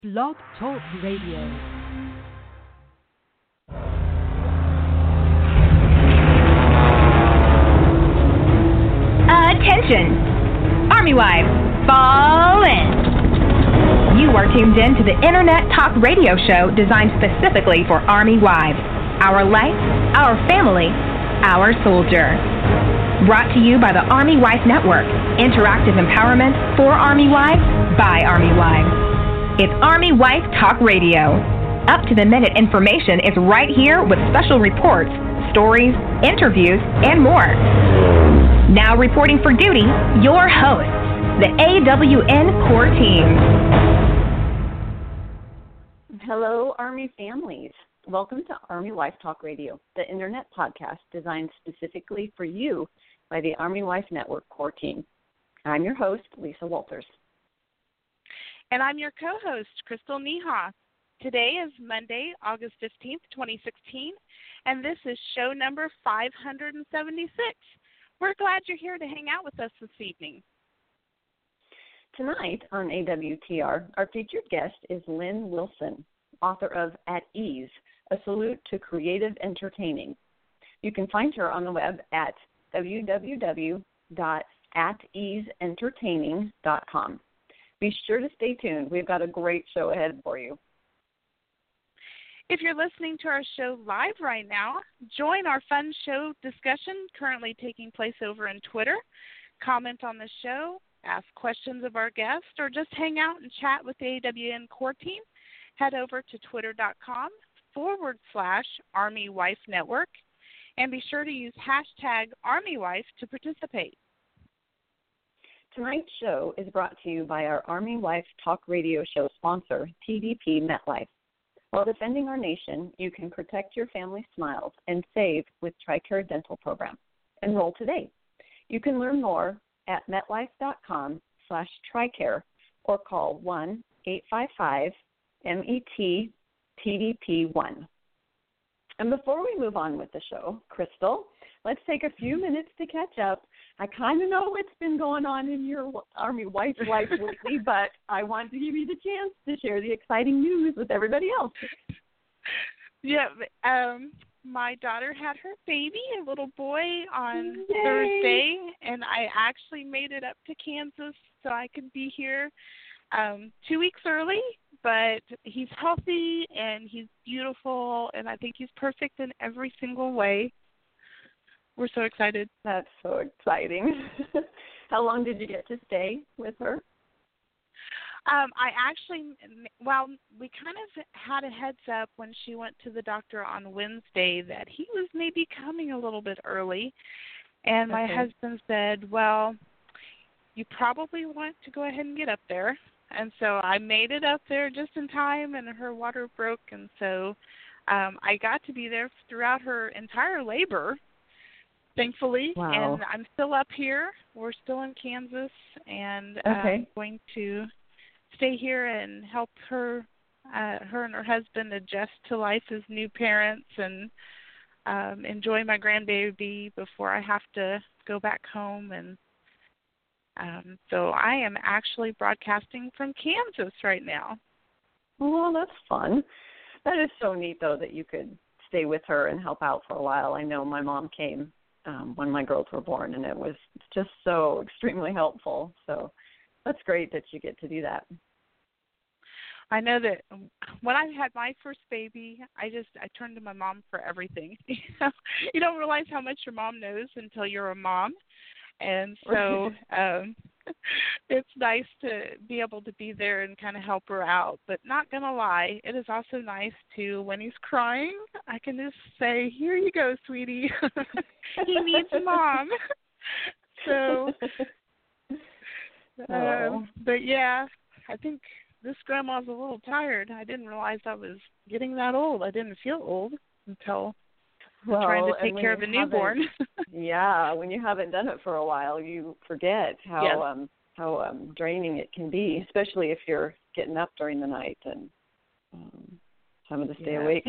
Blog Talk Radio. Attention! Army wives, fall in! You are tuned in to the Internet Talk Radio show designed specifically for Army wives. Our life, our family, our soldier. Brought to you by the Army Wife Network. Interactive empowerment for Army wives, by Army wives. It's Army Wife Talk Radio. Up-to-the-minute information is right here with special reports, stories, interviews, and more. Now reporting for duty, your hosts, the AWN Core Team. Hello, Army families. Welcome to Army Wife Talk Radio, the internet podcast designed specifically for you by the Army Wife Network Core Team. I'm your host, Lisa Walters. And I'm your co-host, Crystal Neha. Today is Monday, August 15th, 2016, and this is show number 576. We're glad you're here to hang out with us this evening. Tonight on AWTR, our featured guest is Lynn Wilson, author of At Ease, A Salute to Creative Entertaining. You can find her on the web at www.ateaseentertaining.com. Be sure to stay tuned. We've got a great show ahead for you. If you're listening to our show live right now, join our fun show discussion currently taking place over on Twitter. Comment on the show, ask questions of our guest, or just hang out and chat with the AWN Core Team. Head over to twitter.com/Army Wife Network and be sure to use hashtag ArmyWife to participate. Tonight's show is brought to you by our Army Wife Talk Radio show sponsor, TDP MetLife. While defending our nation, you can protect your family's smiles and save with TRICARE Dental Program. Enroll today. You can learn more at metlife.com/TRICARE or call 1-855-MET-TDP1. And before we move on with the show, Crystal, let's take a few minutes to catch up. I kind of know what's been going on in your Army wife life lately, but I want to give you the chance to share the exciting news with everybody else. Yeah, my daughter had her baby, a little boy, on Yay. Thursday, and I actually made it up to Kansas so I could be here 2 weeks early, but he's healthy and he's beautiful, and I think he's perfect in every single way. We're so excited. That's so exciting. How long did you get to stay with her? We kind of had a heads up when she went to the doctor on Wednesday that he was maybe coming a little bit early. And my husband said, well, you probably want to go ahead and get up there. And so I made it up there just in time, and her water broke. And so I got to be there throughout her entire labor, thankfully. Wow. And I'm still up here. We're still in Kansas, and I'm going to stay here and help her and her husband adjust to life as new parents and enjoy my grandbaby before I have to go back home. And so I am actually broadcasting from Kansas right now. Well, that's fun. That is so neat, though, that you could stay with her and help out for a while. I know my mom came when my girls were born, and it was just so extremely helpful. So that's great that you get to do that. I know that when I had my first baby, I turned to my mom for everything. You don't realize how much your mom knows until you're a mom. And so it's nice to be able to be there and kind of help her out. But not going to lie, it is also nice to, when he's crying, I can just say, here you go, sweetie. He needs mom. So, but yeah, I think this grandma's a little tired. I didn't realize I was getting that old. I didn't feel old until trying to take care of a newborn. Yeah, when you haven't done it for a while, you forget how draining it can be, especially if you're getting up during the night and having to stay awake.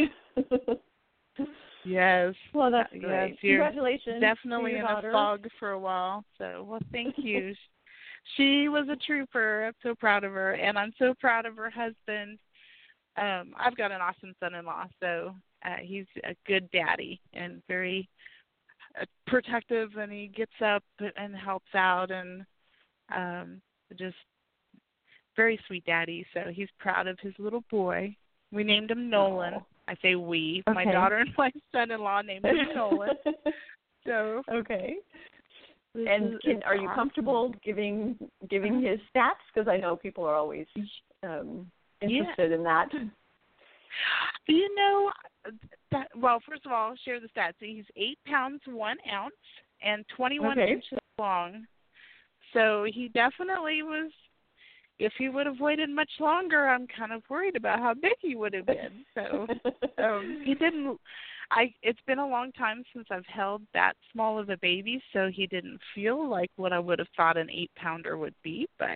Yes. Well, that's great. Yes, Congratulations. Definitely to your in daughter. a fog for a while. So, well, thank you. She was a trooper. I'm so proud of her, and I'm so proud of her husband. I've got an awesome son-in-law, so he's a good daddy and very protective, and he gets up and helps out, and just very sweet daddy. So he's proud of his little boy. We named him Nolan. Oh. I say we. Okay. My daughter and my son-in-law named him Nolan. So okay. And are you comfortable giving his stats? Because I know people are always interested in that. You know, well, first of all, share the stats. He's 8 pounds 1 ounce and 21 inches long. So he definitely was. If he would have waited much longer, I'm kind of worried about how big he would have been. So he didn't. It's been a long time since I've held that small of a baby, so he didn't feel like what I would have thought an 8-pounder would be. But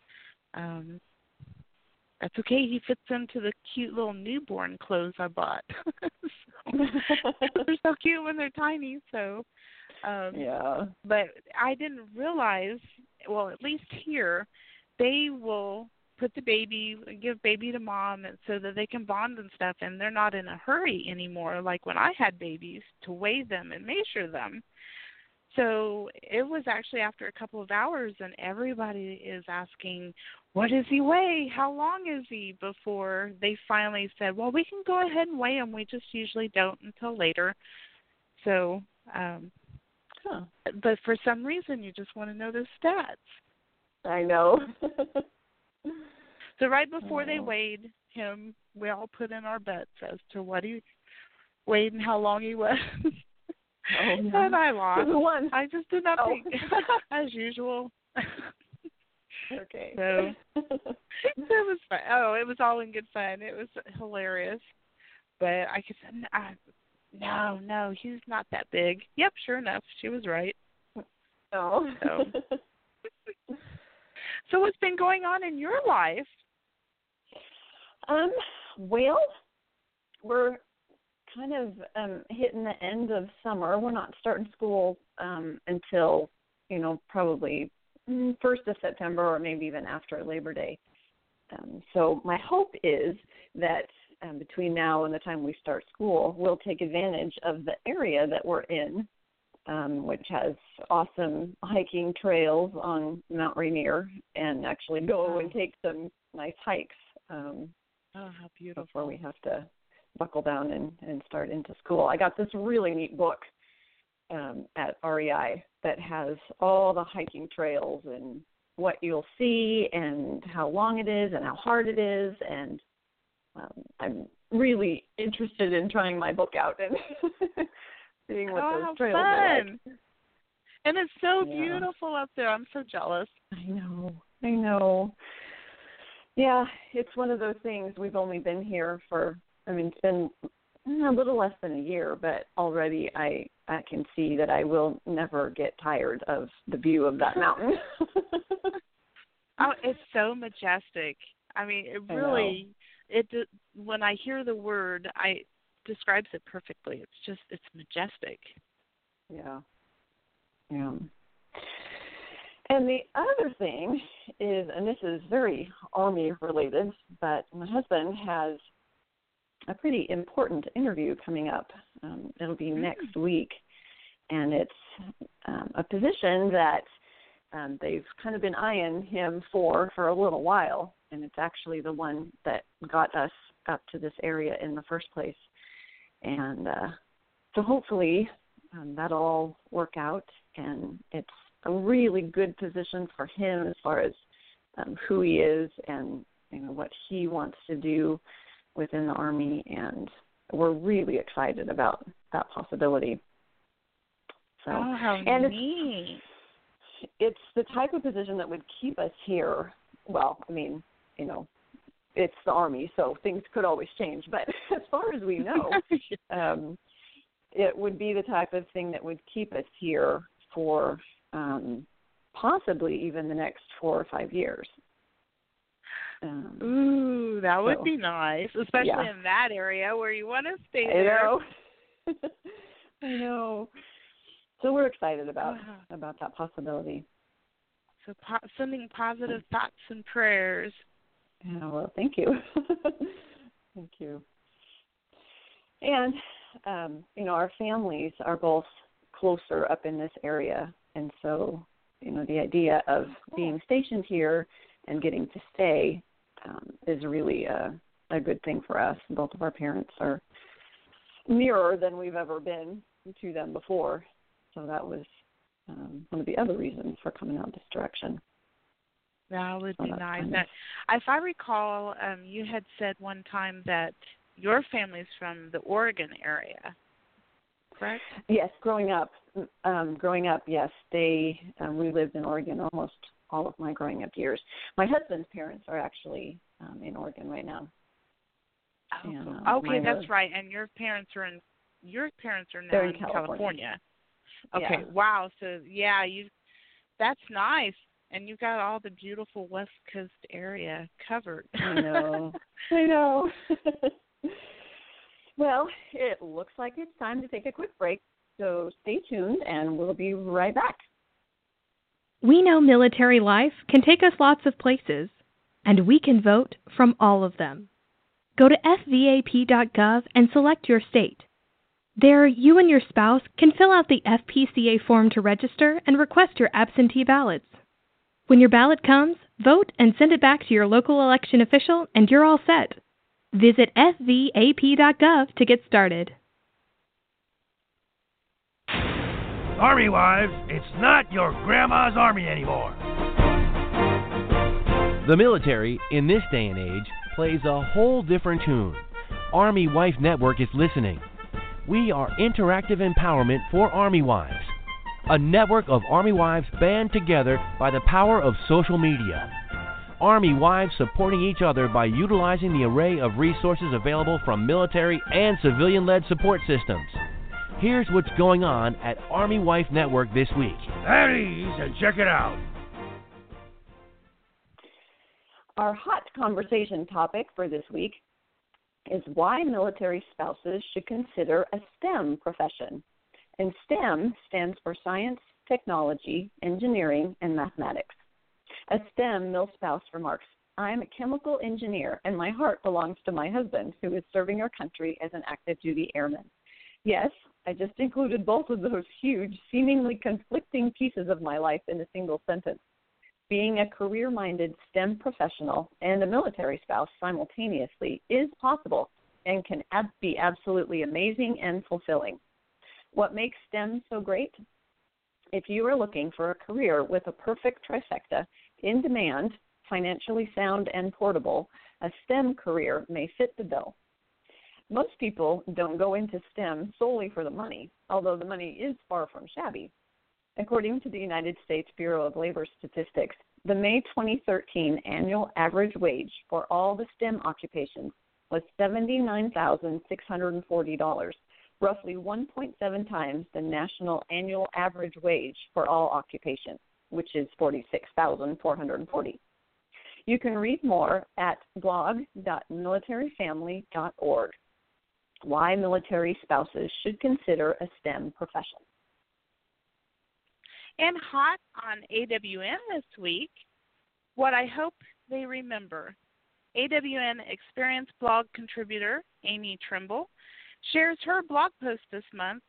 that's okay. He fits into the cute little newborn clothes I bought. They're so cute when they're tiny. So yeah. But I didn't realize. Well, at least here, they will put the baby, give baby to mom, and so that they can bond and stuff, and they're not in a hurry anymore like when I had babies to weigh them and measure them. So it was actually after a couple of hours, and everybody is asking, what does he weigh? How long is he? Before they finally said, well, we can go ahead and weigh him. We just usually don't until later. So, but for some reason, you just want to know the stats. I know. So right before they weighed him, we all put in our bets as to what he weighed and how long he was. Oh, no. And I lost. Who won? I just did not think, as usual. Okay. So it was fun. Oh, it was all in good fun. It was hilarious. But I could say, no, he's not that big. Yep, sure enough, she was right. Oh. So what's been going on in your life? Well, we're kind of hitting the end of summer. We're not starting school until, probably 1st of September or maybe even after Labor Day. So my hope is that between now and the time we start school, we'll take advantage of the area that we're in, which has awesome hiking trails on Mount Rainier, and actually go and take some nice hikes how beautiful. before we have to buckle down and start into school. I got this really neat book at REI that has all the hiking trails and what you'll see and how long it is and how hard it is, and I'm really interested in trying my book out and seeing what those trails are like. And it's so beautiful up there. I'm so jealous. I know. Yeah, it's one of those things. We've only been here for, it's been a little less than a year, but already I can see that I will never get tired of the view of that mountain. Oh, it's so majestic. It really, when I hear the word, it describes it perfectly. It's majestic. Yeah. And the other thing is, and this is very Army related, but my husband has a pretty important interview coming up. It'll be next week, and it's a position that they've kind of been eyeing him for a little while, and it's actually the one that got us up to this area in the first place. And so hopefully that'll all work out, and it's a really good position for him as far as who he is and what he wants to do within the Army, and we're really excited about that possibility. So, how and neat. It's the type of position that would keep us here. Well, it's the Army, so things could always change. But as far as we know, it would be the type of thing that would keep us here for possibly even the next 4 or 5 years. Ooh, that would be nice, especially in that area where you want to stay there. I know. So we're excited about that possibility. So sending positive thoughts and prayers. Yeah, well, thank you. Thank you. And, our families are both closer up in this area. And so, the idea of being stationed here and getting to stay is really a good thing for us. Both of our parents are nearer than we've ever been to them before. So that was one of the other reasons for coming out this direction. That would be nice. If I recall, you had said one time that your family's from the Oregon area, correct? Yes, growing up, yes. We lived in Oregon almost all of my growing up years. My husband's parents are actually in Oregon right now. Oh, and, okay, that's right. And your parents are now in California. Okay, yeah. wow. So that's nice. And you've got all the beautiful West Coast area covered. I know. Well, it looks like it's time to take a quick break, so stay tuned, and we'll be right back. We know military life can take us lots of places, and we can vote from all of them. Go to svap.gov and select your state. There, you and your spouse can fill out the FPCA form to register and request your absentee ballots. When your ballot comes, vote and send it back to your local election official, and you're all set. Visit svap.gov to get started. Army Wives, it's not your grandma's army anymore. The military, in this day and age, plays a whole different tune. Army Wife Network is listening. We are interactive empowerment for Army Wives, a network of Army Wives band together by the power of social media. Army Wives supporting each other by utilizing the array of resources available from military and civilian-led support systems. Here's what's going on at Army Wife Network this week. At ease and check it out. Our hot conversation topic for this week is why military spouses should consider a STEM profession. And STEM stands for science, technology, engineering, and mathematics. A STEM mil spouse remarks, "I'm a chemical engineer, and my heart belongs to my husband, who is serving our country as an active-duty airman." Yes, I just included both of those huge, seemingly conflicting pieces of my life in a single sentence. Being a career-minded STEM professional and a military spouse simultaneously is possible and can be absolutely amazing and fulfilling. What makes STEM so great? If you are looking for a career with a perfect trifecta, in demand, financially sound, and portable, a STEM career may fit the bill. Most people don't go into STEM solely for the money, although the money is far from shabby. According to the United States Bureau of Labor Statistics, the May 2013 annual average wage for all the STEM occupations was $79,640, roughly 1.7 times the national annual average wage for all occupations, which is $46,440. You can read more at blog.militaryfamily.org. Why military spouses should consider a STEM profession. And hot on AWN this week, what I hope they remember. AWN Experience blog contributor Amy Trimble shares in her blog post this month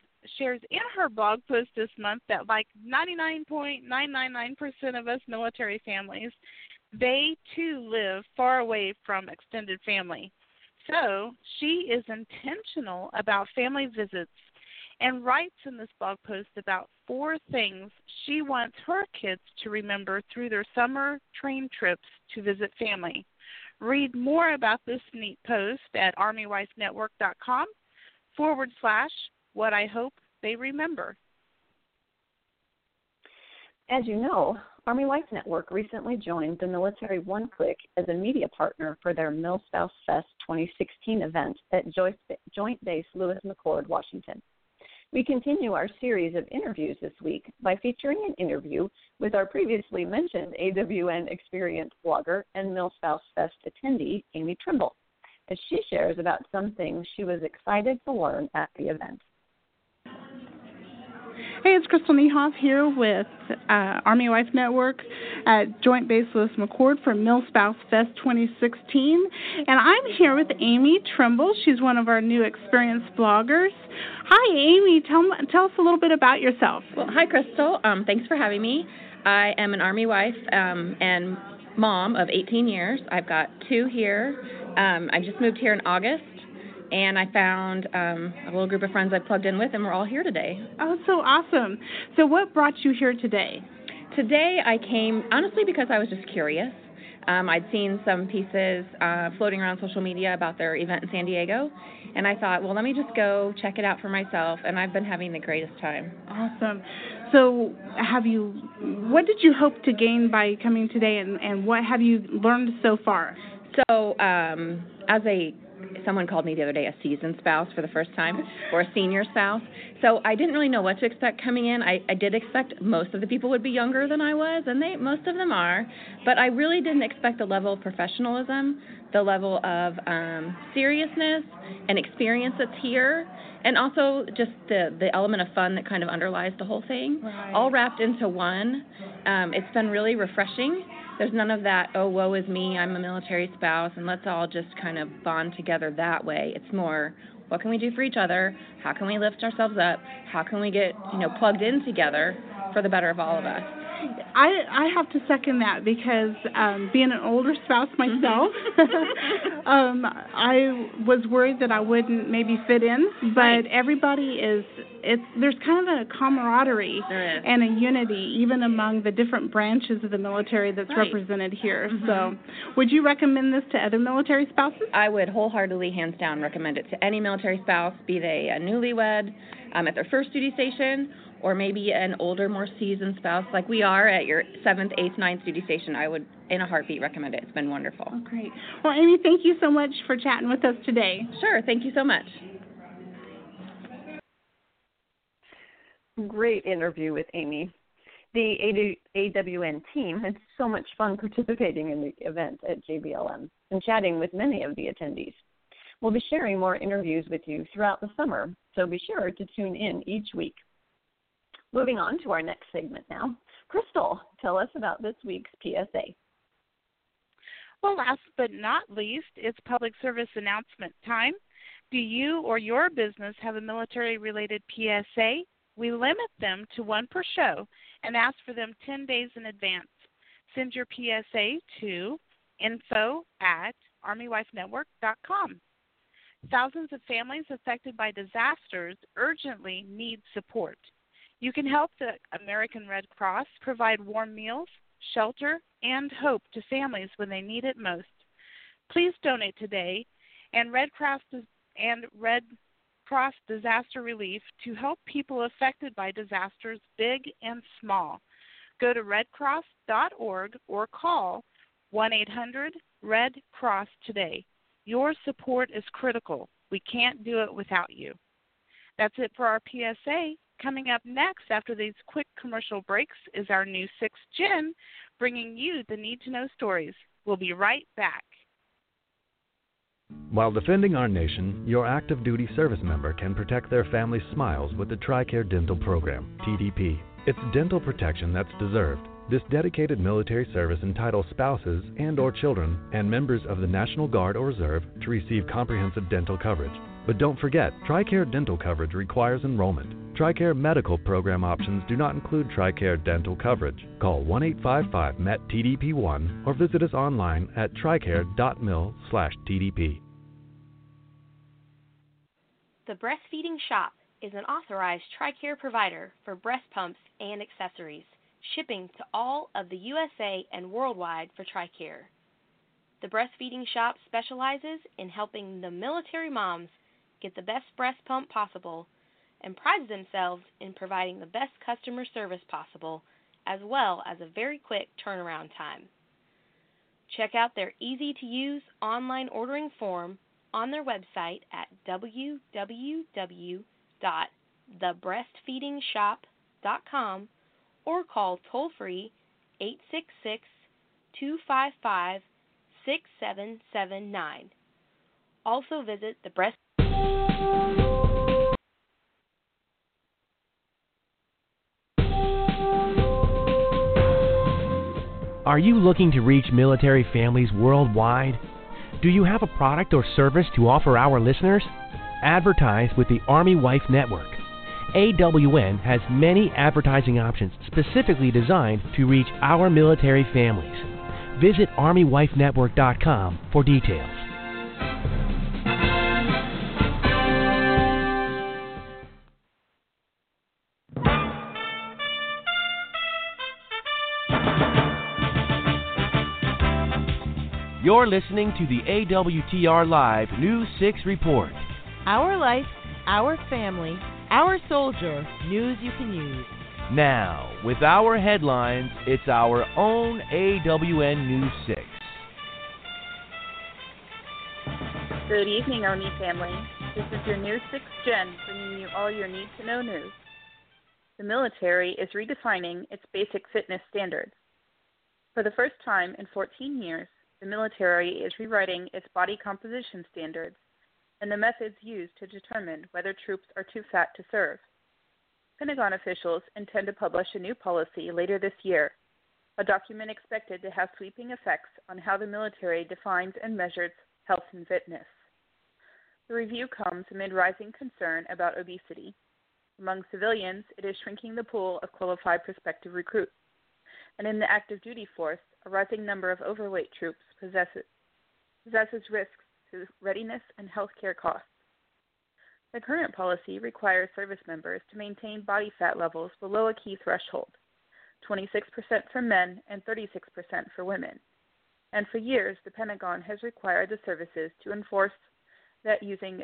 that like 99.999% of us military families, they too live far away from extended family. So she is intentional about family visits and writes in this blog post about 4 things she wants her kids to remember through their summer train trips to visit family. Read more about this neat post at armywifenetwork.com/what I hope they remember. As you know, Army Wife Network recently joined the Military One Click as a media partner for their MilSpouse Fest 2016 event at Joint Base Lewis McChord, Washington. We continue our series of interviews this week by featuring an interview with our previously mentioned AWN Experience blogger and MilSpouse Fest attendee, Amy Trimble, as she shares about some things she was excited to learn at the event. Hey, it's Crystal Niehoff here with Army Wife Network at Joint Base Lewis McChord for MilSpouse Fest 2016. And I'm here with Amy Trimble. She's one of our new experienced bloggers. Hi, Amy. Tell us a little bit about yourself. Well, hi, Crystal. Thanks for having me. I am an Army wife and mom of 18 years. I've got 2 here. I just moved here in August. And I found a little group of friends I plugged in with, and we're all here today. Oh, so awesome. So what brought you here today? Today I came, honestly, because I was just curious. I'd seen some pieces floating around social media about their event in San Diego, and I thought, well, let me just go check it out for myself, and I've been having the greatest time. Awesome. So what did you hope to gain by coming today, and what have you learned so far? So someone called me the other day a seasoned spouse for the first time, or a senior spouse. So I didn't really know what to expect coming in. I did expect most of the people would be younger than I was, and most of them are. But I really didn't expect the level of professionalism, the level of seriousness and experience that's here, and also just the element of fun that kind of underlies the whole thing, all wrapped into one. It's been really refreshing. There's none of that, oh, woe is me, I'm a military spouse, and let's all just kind of bond together that way. It's more, what can we do for each other? How can we lift ourselves up? How can we get, plugged in together for the better of all of us? I have to second that because being an older spouse myself, I was worried that I wouldn't maybe fit in, but everybody there's kind of a camaraderie and a unity even among the different branches of the military that's represented here. Mm-hmm. So would you recommend this to other military spouses? I would wholeheartedly, hands down, recommend it to any military spouse, be they a newlywed at their first duty station, or maybe an older, more seasoned spouse like we are at your 7th, 8th, 9th duty station. I would, in a heartbeat, recommend it. It's been wonderful. Oh, great. Well, Amy, thank you so much for chatting with us today. Sure. Thank you so much. Great interview with Amy. The AWN team had so much fun participating in the event at JBLM and chatting with many of the attendees. We'll be sharing more interviews with you throughout the summer, so be sure to tune in each week. Moving on to our next segment now. Crystal, tell us about this week's PSA. Well, last but not least, it's public service announcement time. Do you or your business have a military-related PSA? We limit them to 1 per show and ask for them 10 days in advance. Send your PSA to info@armywifenetwork.com. Thousands of families affected by disasters urgently need support. You can help the American Red Cross provide warm meals, shelter, and hope to families when they need it most. Please donate today and Red Cross Disaster Relief to help people affected by disasters big and small. Go to redcross.org or call 1-800-RED-CROSS today. Your support is critical. We can't do it without you. That's it for our PSA. Coming up next after these quick commercial breaks is our new 6th Gen, bringing you the need-to-know stories. We'll be right back. While defending our nation, your active duty service member can protect their family's smiles with the TRICARE Dental Program, TDP. It's dental protection that's deserved. This dedicated military service entitles spouses and or children and members of the National Guard or Reserve to receive comprehensive dental coverage. But don't forget, TRICARE dental coverage requires enrollment. TRICARE medical program options do not include TRICARE dental coverage. Call 1-855-MET-TDP1 or visit us online at tricare.mil/TDP. The Breastfeeding Shop is an authorized TRICARE provider for breast pumps and accessories, shipping to all of the USA and worldwide for TRICARE. The Breastfeeding Shop specializes in helping the military moms get the best breast pump possible and prides themselves in providing the best customer service possible, as well as a very quick turnaround time. Check out their easy-to-use online ordering form on their website at www.thebreastfeedingshop.com or call toll-free 866-255-6779. Also visit the breast Are you looking to reach military families worldwide? Do you have a product or service to offer our listeners? Advertise with the Army Wife Network. AWN has many advertising options specifically designed to reach our military families. Visit ArmyWifeNetwork.com for details. You're listening to the AWTR Live News 6 Report. Our life, our family, our soldier, news you can use. Now, with our headlines, it's our own AWN News 6. Good evening, Army family. This is your News 6 Jen bringing you all your need-to-know news. The military is redefining its basic fitness standards. For the first time in 14 years, the military is rewriting its body composition standards and the methods used to determine whether troops are too fat to serve. Pentagon officials intend to publish a new policy later this year, a document expected to have sweeping effects on how the military defines and measures health and fitness. The review comes amid rising concern about obesity. Among civilians, it is shrinking the pool of qualified prospective recruits. And in the active duty force, a rising number of overweight troops possesses risks to readiness and health care costs. The current policy requires service members to maintain body fat levels below a key threshold, 26% for men and 36% for women. And for years, the Pentagon has required the services to enforce that using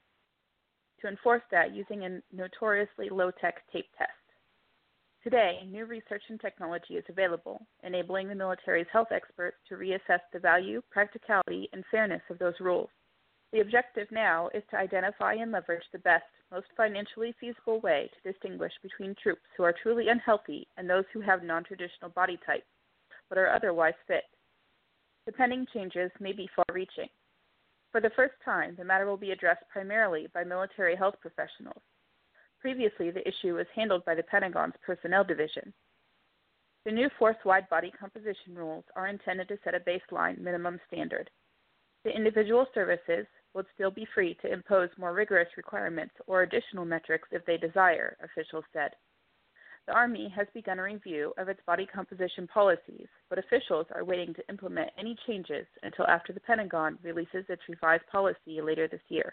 a notoriously low-tech tape test. Today, new research and technology is available, enabling the military's health experts to reassess the value, practicality, and fairness of those rules. The objective now is to identify and leverage the best, most financially feasible way to distinguish between troops who are truly unhealthy and those who have non-traditional body types, but are otherwise fit. The pending changes may be far-reaching. For the first time, the matter will be addressed primarily by military health professionals. Previously, the issue was handled by the Pentagon's Personnel Division. The new force-wide body composition rules are intended to set a baseline minimum standard. The individual services would still be free to impose more rigorous requirements or additional metrics if they desire, officials said. The Army has begun a review of its body composition policies, but officials are waiting to implement any changes until after the Pentagon releases its revised policy later this year.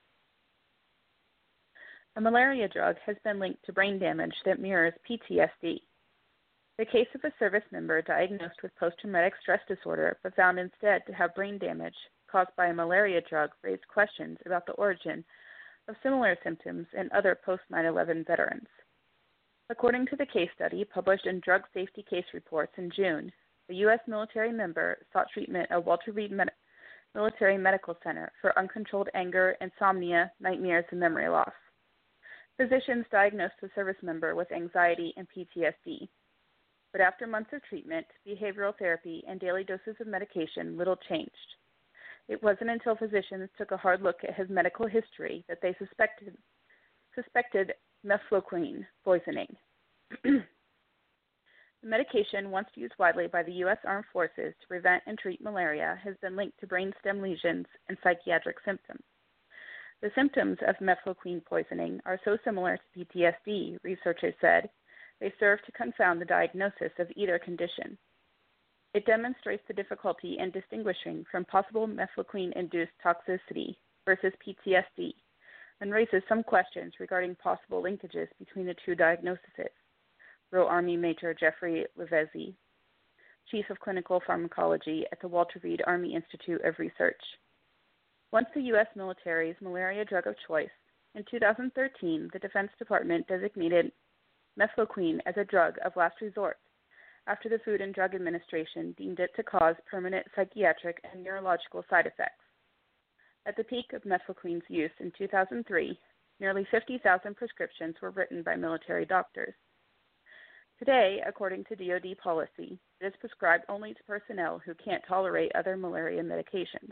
A malaria drug has been linked to brain damage that mirrors PTSD. The case of a service member diagnosed with post-traumatic stress disorder but found instead to have brain damage caused by a malaria drug raised questions about the origin of similar symptoms in other post-9/11 veterans. According to the case study published in Drug Safety Case Reports in June, a U.S. military member sought treatment at Walter Reed Military Medical Center for uncontrolled anger, insomnia, nightmares, and memory loss. Physicians diagnosed the service member with anxiety and PTSD. But after months of treatment, behavioral therapy, and daily doses of medication, little changed. It wasn't until physicians took a hard look at his medical history that they suspected mefloquine poisoning. The medication, once used widely by the U.S. Armed Forces to prevent and treat malaria, has been linked to brainstem lesions and psychiatric symptoms. The symptoms of mefloquine poisoning are so similar to PTSD, researchers said, they serve to confound the diagnosis of either condition. It demonstrates the difficulty in distinguishing from possible mefloquine-induced toxicity versus PTSD and raises some questions regarding possible linkages between the two diagnoses, wrote Army Major Jeffrey Levesey, Chief of Clinical Pharmacology at the Walter Reed Army Institute of Research. Once the U.S. military's malaria drug of choice, in 2013, the Defense Department designated mefloquine as a drug of last resort after the Food and Drug Administration deemed it to cause permanent psychiatric and neurological side effects. At the peak of mefloquine's use in 2003, nearly 50,000 prescriptions were written by military doctors. Today, according to DoD policy, it is prescribed only to personnel who can't tolerate other malaria medications.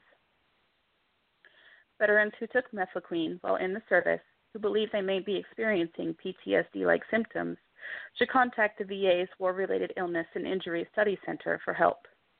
Veterans who took mefloquine while in the service, who believe they may be experiencing PTSD-like symptoms, should contact the VA's War-Related Illness and Injury Study Center for help.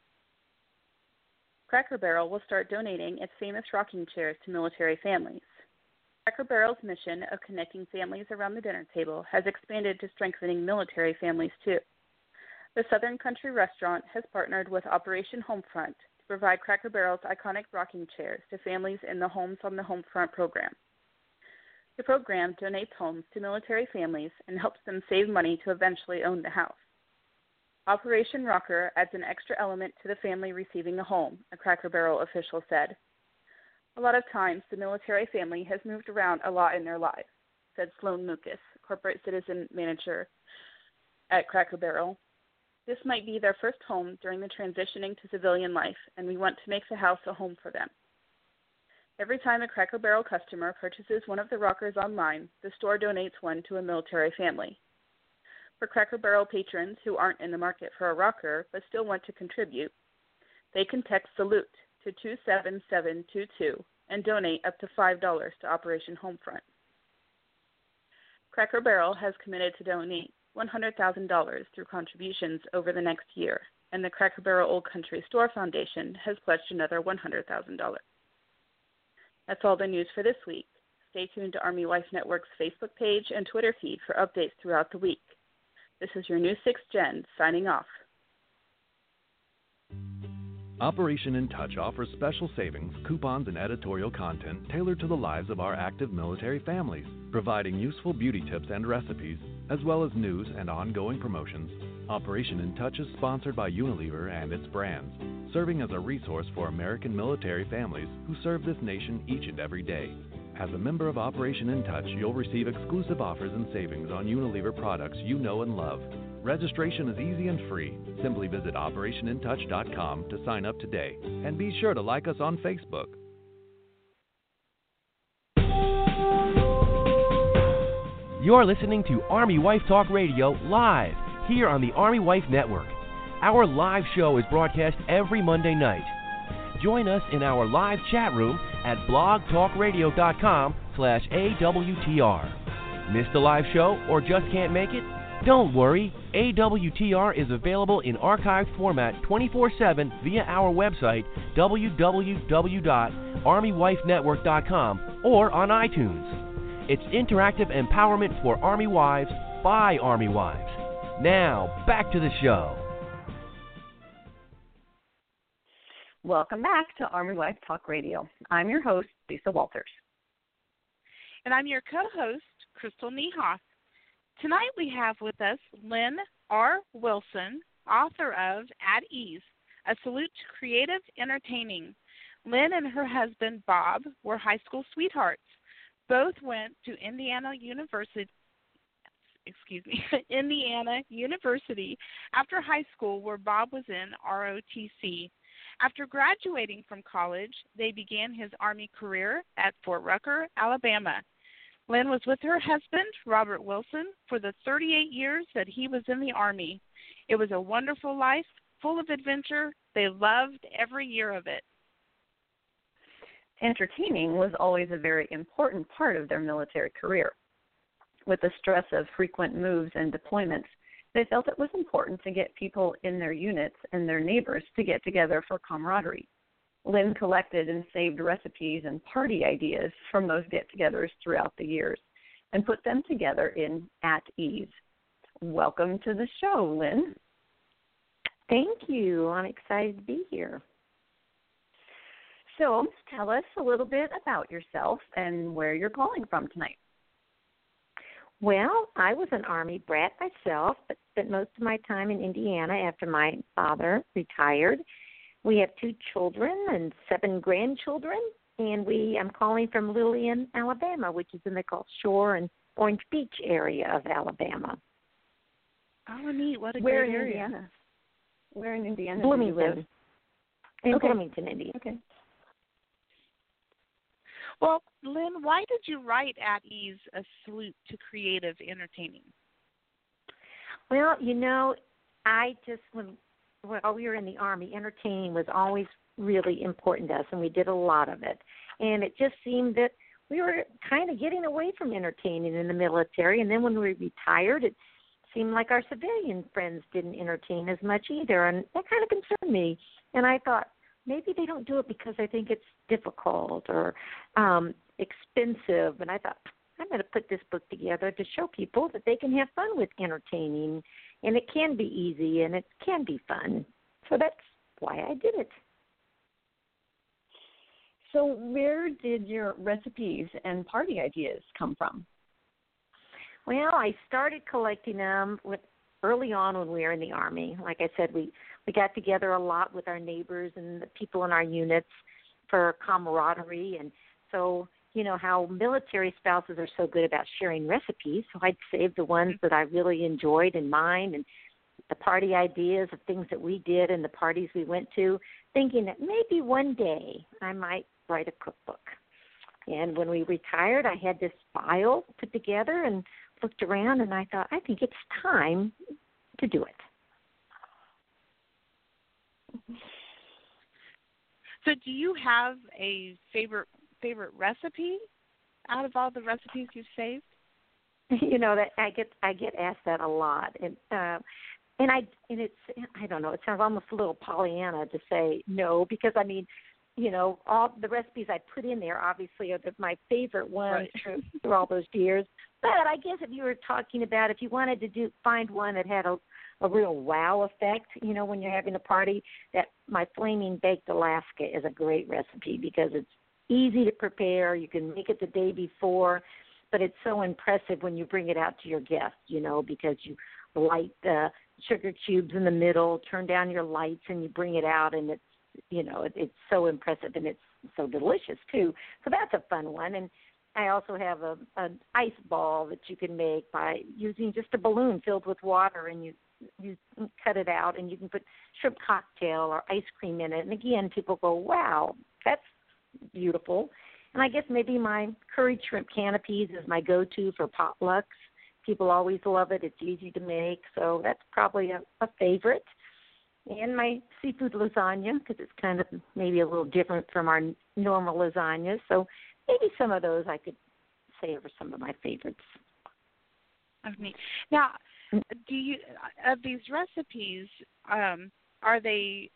Cracker Barrel will start donating its famous rocking chairs to military families. Cracker Barrel's mission of connecting families around the dinner table has expanded to strengthening military families too. The Southern Country Restaurant has partnered with Operation Homefront to provide Cracker Barrel's iconic rocking chairs to families in the Homes on the Homefront program. The program donates homes to military families and helps them save money to eventually own the house. Operation Rocker adds an extra element to the family receiving a home, a Cracker Barrel official said. A lot of times, the military family has moved around a lot in their lives, said Sloan Lucas, corporate citizen manager at Cracker Barrel. This might be their first home during the transitioning to civilian life, and we want to make the house a home for them. Every time a Cracker Barrel customer purchases one of the rockers online, the store donates one to a military family. For Cracker Barrel patrons who aren't in the market for a rocker but still want to contribute, they can text SALUTE to 27722 and donate up to $5 to Operation Homefront. Cracker Barrel has committed to donate $100,000 through contributions over the next year, and the Cracker Barrel Old Country Store Foundation has pledged another $100,000. That's all the news for this week. Stay tuned to Army Wife Network's Facebook page and Twitter feed for updates throughout the week. This is your new 6th Gen signing off. Operation In Touch offers special savings, coupons, and editorial content tailored to the lives of our active military families, providing useful beauty tips and recipes, as well as news and ongoing promotions. Operation In Touch is sponsored by Unilever and its brands, serving as a resource for American military families who serve this nation each and every day. As a member of Operation In Touch, you'll receive exclusive offers and savings on Unilever products you know and love. Registration is easy and free. Simply visit OperationInTouch.com to sign up today. And be sure to like us on Facebook. You're listening to Army Wife Talk Radio live here on the Army Wife Network. Our live show is broadcast every Monday night. Join us in our live chat room at blogtalkradio.com/AWTR. Missed a live show or just can't make it? Don't worry, AWTR is available in archived format 24/7 via our website, www.armywifenetwork.com, or on iTunes. It's interactive empowerment for Army wives by Army wives. Now, back to the show. Welcome back to Army Wife Talk Radio. I'm your host, Lisa Walters. And I'm your co-host, Crystal Niehoff. Tonight we have with us Lynn R. Wilson, author of At Ease, A Salute to Creative Entertaining. Lynn and her husband, Bob, were high school sweethearts. Both went to Indiana University after high school, where Bob was in ROTC. After graduating from college, they began his Army career at Fort Rucker, Alabama. Lynn was with her husband, Robert Wilson, for the 38 years that he was in the Army. It was a wonderful life, full of adventure. They loved every year of it. Entertaining was always a very important part of their military career. With the stress of frequent moves and deployments, they felt it was important to get people in their units and their neighbors to get together for camaraderie. Lynn collected and saved recipes and party ideas from those get-togethers throughout the years and put them together in At Ease. Welcome to the show, Lynn. Thank you. I'm excited to be here. So tell us a little bit about yourself and where you're calling from tonight. Well, I was an Army brat myself, but spent most of my time in Indiana after my father retired. We have 2 children and 7 grandchildren, and I'm calling from Lillian, Alabama, which is in the Gulf Shore and Orange Beach area of Alabama. Oh, neat. What a Where great in area. Indiana? Where in Indiana Bloomington. do you live? In Bloomington, Indiana. Okay. Well, Lynn, why did you write At Ease, A Salute to Creative Entertaining? Well, while we were in the Army, entertaining was always really important to us, and we did a lot of it. And it just seemed that we were kind of getting away from entertaining in the military, and then when we retired, it seemed like our civilian friends didn't entertain as much either, and that kind of concerned me. And I thought, maybe they don't do it because I think it's difficult or expensive. And I thought, I'm going to put this book together to show people that they can have fun with entertaining, and it can be easy and it can be fun. So that's why I did it. So where did your recipes and party ideas come from? Well, I started collecting them early on when we were in the Army. Like I said, we got together a lot with our neighbors and the people in our units for camaraderie. And so, you know, how military spouses are so good about sharing recipes. So I'd save the ones that I really enjoyed in mind and the party ideas of things that we did and the parties we went to, thinking that maybe one day I might write a cookbook. And when we retired, I had this file put together and looked around, and I thought, I think it's time to do it. So do you have a favorite recipe out of all the recipes you've saved? You know, that I get asked that a lot, and it's, I don't know, it sounds almost a little Pollyanna to say no, because I mean, you know, all the recipes I put in there obviously are my favorite ones through all those years. But I guess if you were talking about, if you wanted to find one that had a real wow effect, you know, when you're having a party, that my Flaming Baked Alaska is a great recipe because it's easy to prepare. You can make it the day before, but it's so impressive when you bring it out to your guests, you know, because you light the sugar cubes in the middle, turn down your lights, and you bring it out, and it's, you know, it's so impressive, and it's so delicious too. So that's a fun one. And I also have an ice ball that you can make by using just a balloon filled with water, and you cut it out, and you can put shrimp cocktail or ice cream in it. And again, people go, wow, that's beautiful. And I guess maybe my curried shrimp canapes is my go-to for potlucks. People always love it. It's easy to make, so that's probably a favorite. And my seafood lasagna, because it's kind of maybe a little different from our normal lasagnas. So maybe some of those I could say are some of my favorites. Now, do you, of these recipes, are they,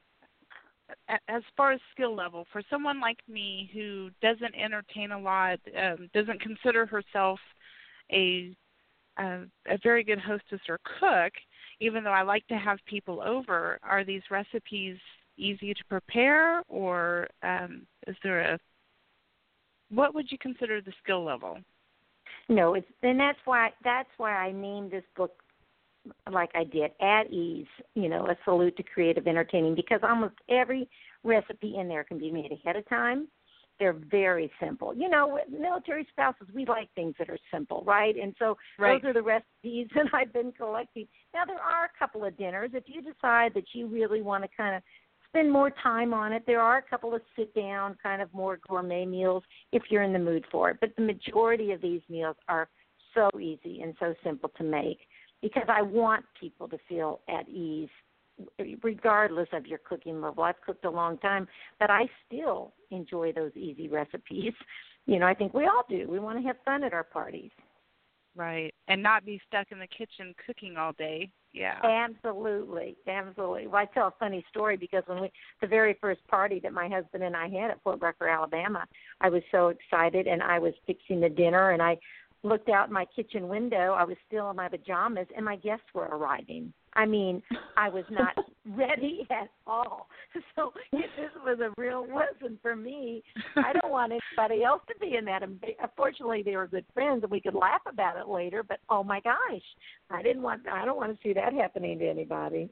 as far as skill level, for someone like me who doesn't entertain a lot, doesn't consider herself a very good hostess or cook, even though I like to have people over, are these recipes easy to prepare, or is there what would you consider the skill level? No, that's why I named this book like I did, At Ease, you know, a salute to creative entertaining, because almost every recipe in there can be made ahead of time. They're very simple. You know, military spouses, we like things that are simple, right? And so those are the recipes that I've been collecting. Now, there are a couple of dinners. If you decide that you really want to kind of spend more time on it, there are a couple of sit-down, kind of more gourmet meals if you're in the mood for it. But the majority of these meals are so easy and so simple to make because I want people to feel at ease regardless of your cooking level. I've cooked a long time, but I still enjoy those easy recipes. You know, I think we all do. We want to have fun at our parties. Right, and not be stuck in the kitchen cooking all day. Yeah. Absolutely. Well, I tell a funny story because the very first party that my husband and I had at Fort Rucker, Alabama, I was so excited, and I was fixing the dinner, and I looked out my kitchen window. I was still in my pajamas, and my guests were arriving. I mean, I was not ready at all. So if this was a real lesson for me, I don't want anybody else to be in that. Fortunately, they were good friends, and we could laugh about it later. But oh my gosh, I don't want to see that happening to anybody.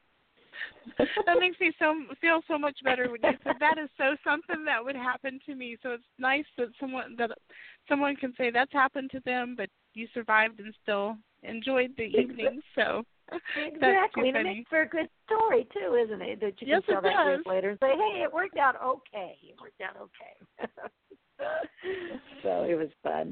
That makes me feel so much better when you said that is so something that would happen to me. So it's nice that someone can say that's happened to them, but you survived and still enjoyed the evening. So exactly, and it makes for a good story too, isn't it? That you can tell that years later and say, "Hey, it worked out okay. So it was fun.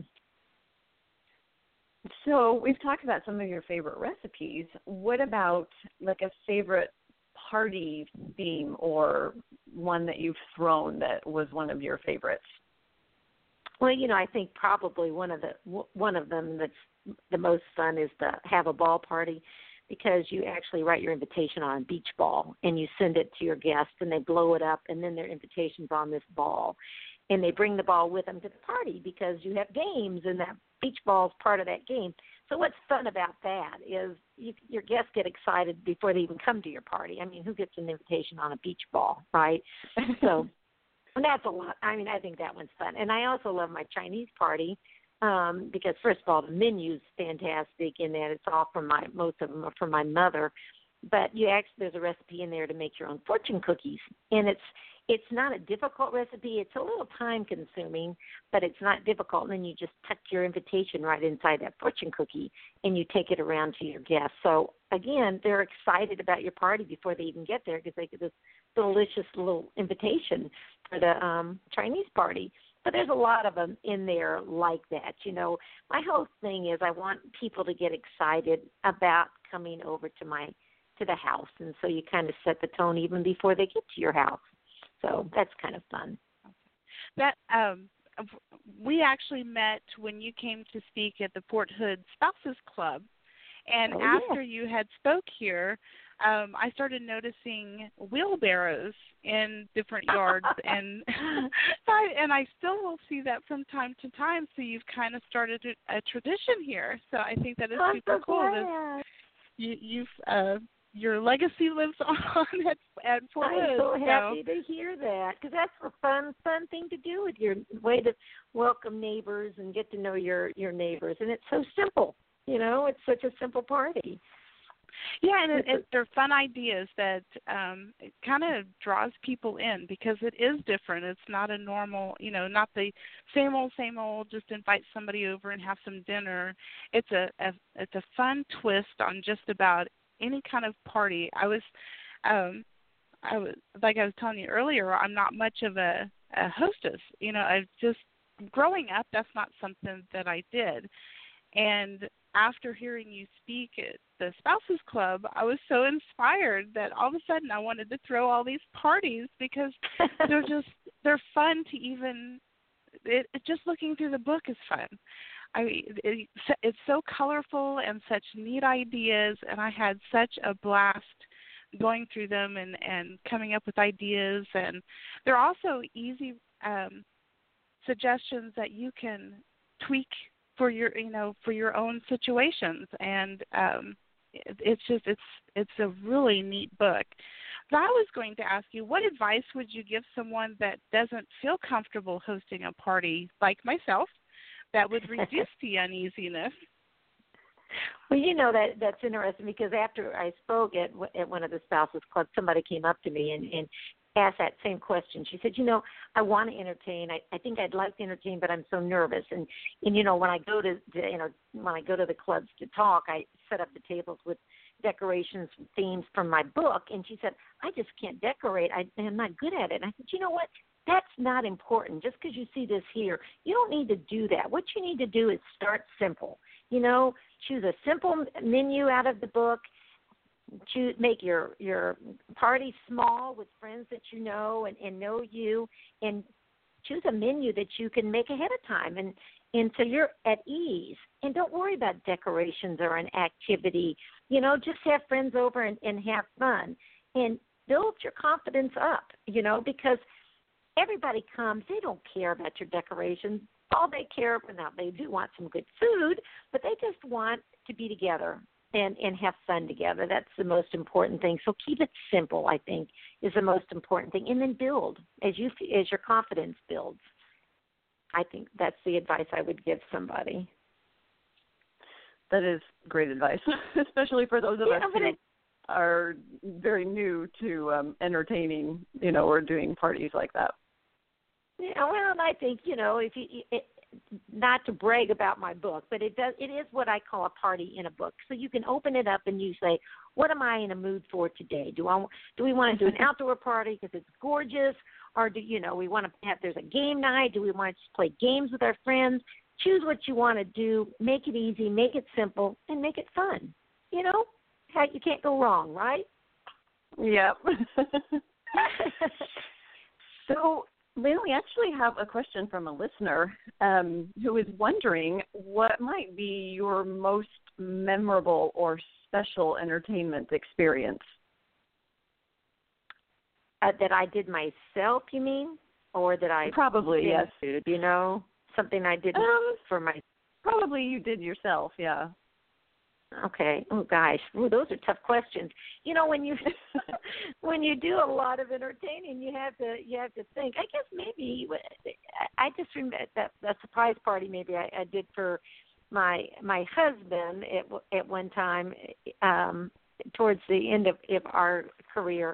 So we've talked about some of your favorite recipes. What about like a favorite party theme or one that you've thrown that was one of your favorites? Well, I think probably one of them that's the most fun is to have a ball party, because you actually write your invitation on a beach ball and you send it to your guests and they blow it up, and then their invitation's on this ball, and they bring the ball with them to the party because you have games and that beach ball is part of that game. So what's fun about that is your guests get excited before they even come to your party. I mean, who gets an invitation on a beach ball, right? So and that's a lot. I mean, I think that one's fun. And I also love my Chinese party because, first of all, the menu's fantastic in that it's all from most of them are from my mother. But there's a recipe in there to make your own fortune cookies. And it's not a difficult recipe. It's a little time-consuming, but it's not difficult. And then you just tuck your invitation right inside that fortune cookie, and you take it around to your guests. So, again, they're excited about your party before they even get there because they get this delicious little invitation for the Chinese party. But there's a lot of them in there like that. My whole thing is I want people to get excited about coming over to the house. And so you kind of set the tone even before they get to your house. So that's kind of fun. That we actually met when you came to speak at the Fort Hood Spouses Club. And after you had spoke here, I started noticing wheelbarrows in different yards, and I still will see that from time to time. So you've kind of started a tradition here. So I think that is super cool. Your legacy lives on at Fort Hood. I'm so happy to hear that, because that's a fun thing to do with your way to welcome neighbors and get to know your neighbors. And it's so simple. It's such a simple party. Yeah, and they're fun ideas that it kind of draws people in because it is different. It's not a normal, not the same old, just invite somebody over and have some dinner. It's a fun twist on just about any kind of party. I was like I was telling you earlier, I'm not much of a hostess. I've just growing up, that's not something that I did. And after hearing you speak at the Spouses Club, I was so inspired that all of a sudden I wanted to throw all these parties because they're fun to even. Just looking through the book is fun. It's so colorful and such neat ideas, and I had such a blast going through them and coming up with ideas. And they're also easy suggestions that you can tweak for your own situations. And it's a really neat book. But I was going to ask you, what advice would you give someone that doesn't feel comfortable hosting a party like myself that would reduce the uneasiness? Well, that's interesting because after I spoke at one of the Spouses Clubs, somebody came up to me and asked that same question. She said, I want to entertain. I think I'd like to entertain, but I'm so nervous. And when I go to the clubs to talk, I set up the tables with decorations and themes from my book. And she said, I just can't decorate. I'm not good at it. And I said, you know what? That's not important. Just because you see this here, you don't need to do that. What you need to do is start simple. Choose a simple menu out of the book. Make your party small with friends that you know and know you, and choose a menu that you can make ahead of time and so you're at ease. And don't worry about decorations or an activity. Just have friends over and have fun and build your confidence up, because everybody comes, they don't care about your decorations. All they care about, now they do want some good food, but they just want to be together and have fun together. That's the most important thing. So keep it simple, I think, is the most important thing. And then build as your confidence builds. I think that's the advice I would give somebody. That is great advice, especially for those of us who are very new to entertaining, or doing parties like that. Yeah, well, and I think, if you not to brag about my book, but it is what I call a party in a book. So you can open it up and you say, what am I in a mood for today? Do we want to do an outdoor party because it's gorgeous, or we want to have, there's a game night? Do we want to just play games with our friends? Choose what you want to do. Make it easy, make it simple, and make it fun. You can't go wrong, right? Yep. So Lynn, we actually have a question from a listener who is wondering what might be your most memorable or special entertainment experience. That I did myself, you mean? Or that I Probably, yes. Did, you know? Something I did for my... Probably you did yourself, yeah. Okay. Oh gosh, those are tough questions. You know, when you when you do a lot of entertaining, you have to think. I guess maybe I just remember that surprise party maybe I did for my husband at one time towards the end of our career.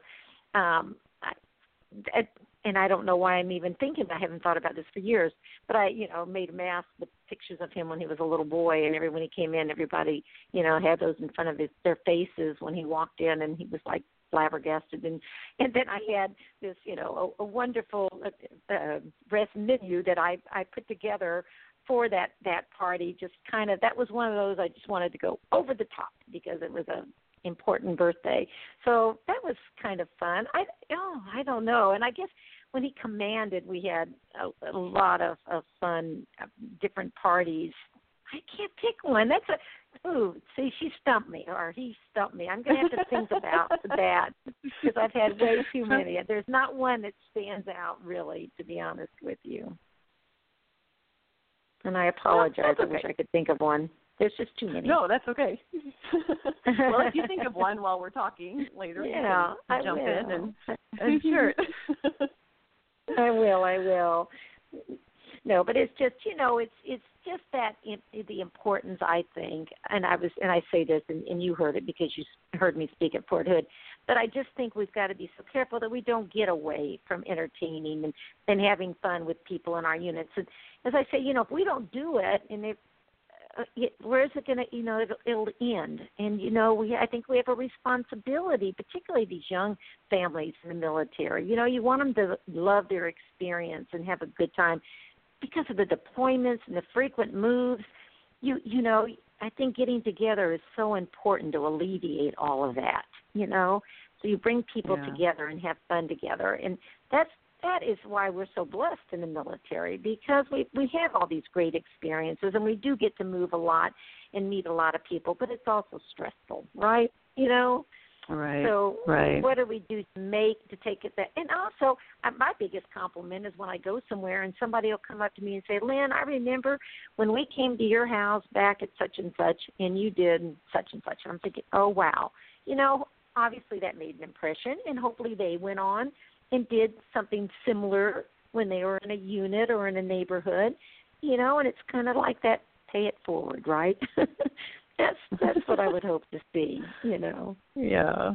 And I don't know why I'm even thinking. I haven't thought about this for years. But I, made a mask with pictures of him when he was a little boy, and when he came in, everybody, had those in front of their faces when he walked in, and he was like flabbergasted. And then I had this, a wonderful breast menu that I put together for that party. Just kind of, that was one of those I just wanted to go over the top because it was a important birthday. So that was kind of fun. I don't know. And I guess when he commanded, we had a lot of fun, different parties. I can't pick one. See, she stumped me, or he stumped me. I'm going to have to think about that because I've had way too many. There's not one that stands out, really, to be honest with you. And I apologize. I wish I could think of one. There's just too many. No, that's okay. Well, if you think of one while we're talking later, you can jump in and share it. I will. No, but it's just, it's just that the importance, I think, and I say this, and you heard it because you heard me speak at Fort Hood, but I just think we've got to be so careful that we don't get away from entertaining and having fun with people in our units. And as I say, if we don't do it, and where is it going to, it'll end. And, I think we have a responsibility, particularly these young families in the military. You want them to love their experience and have a good time because of the deployments and the frequent moves. I think getting together is so important to alleviate all of that, So you bring people together and have fun together. And that is why we're so blessed in the military, because we have all these great experiences, and we do get to move a lot and meet a lot of people, but it's also stressful, right? Right. So right. What do we do to take it that? And also, my biggest compliment is when I go somewhere and somebody will come up to me and say, Lynn, I remember when we came to your house back at such and such, and you did such and such. And I'm thinking, oh, wow. Obviously that made an impression, and hopefully they went on and did something similar when they were in a unit or in a neighborhood, and it's kind of like that pay it forward, right? That's what I would hope to see, Yeah.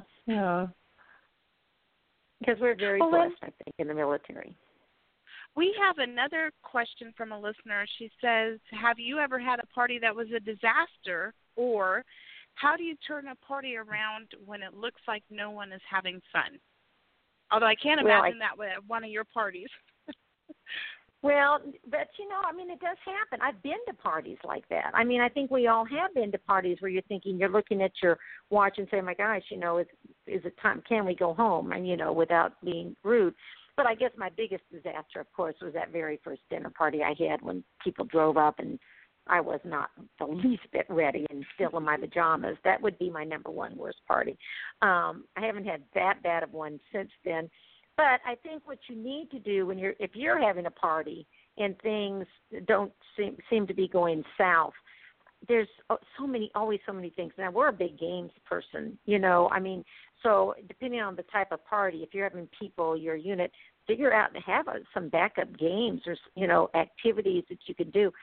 Because we're very blessed, I think, in the military. We have another question from a listener. She says, have you ever had a party that was a disaster, or how do you turn a party around when it looks like no one is having fun? Although I can't imagine that at one of your parties. Well, but, it does happen. I've been to parties like that. I think we all have been to parties where you're looking at your watch and saying, my gosh, is it time? Can we go home? And, without being rude. But I guess my biggest disaster, of course, was that very first dinner party I had when people drove up and I was not the least bit ready and still in my pajamas. That would be my number one worst party. I haven't had that bad of one since then. But I think what you need to do if you're having a party and things don't seem to be going south, there's always so many things. Now, we're a big games person, so depending on the type of party, if you're having people, your unit, figure out to have some backup games or, activities that you can do.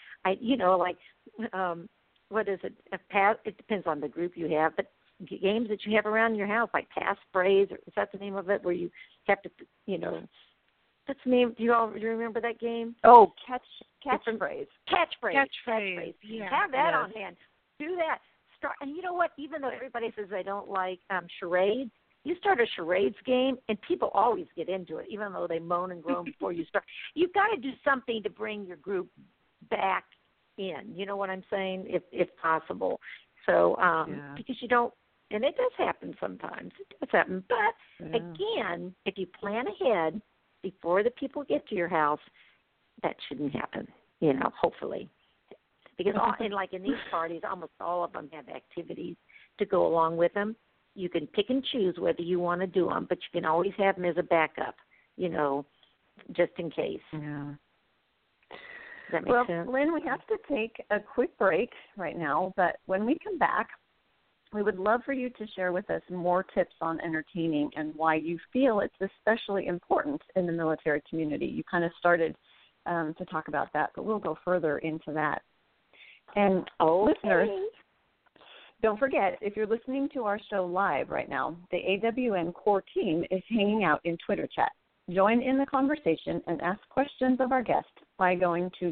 What is it? It depends on the group you have, but games that you have around your house, like passphrase, or is that the name of it, where you have to, what's the name? Do you remember that game? Oh, catchphrase. Catchphrase. Yeah. Have that on hand. Do that. Start, and you know what? Even though everybody says they don't like charades, you start a charades game, and people always get into it, even though they moan and groan before you start. You've got to do something to bring your group back in. You know what I'm saying? If possible. So because you don't, and it does happen sometimes. It does happen. But again, if you plan ahead before the people get to your house, that shouldn't happen, hopefully. Because in these parties, almost all of them have activities to go along with them. You can pick and choose whether you want to do them, but you can always have them as a backup, just in case. Yeah. Does that make sense? Lynn, we have to take a quick break right now, but when we come back, we would love for you to share with us more tips on entertaining and why you feel it's especially important in the military community. You kind of started to talk about that, but we'll go further into that. And listeners, don't forget, if you're listening to our show live right now, the AWN core team is hanging out in Twitter chat. Join in the conversation and ask questions of our guest by going to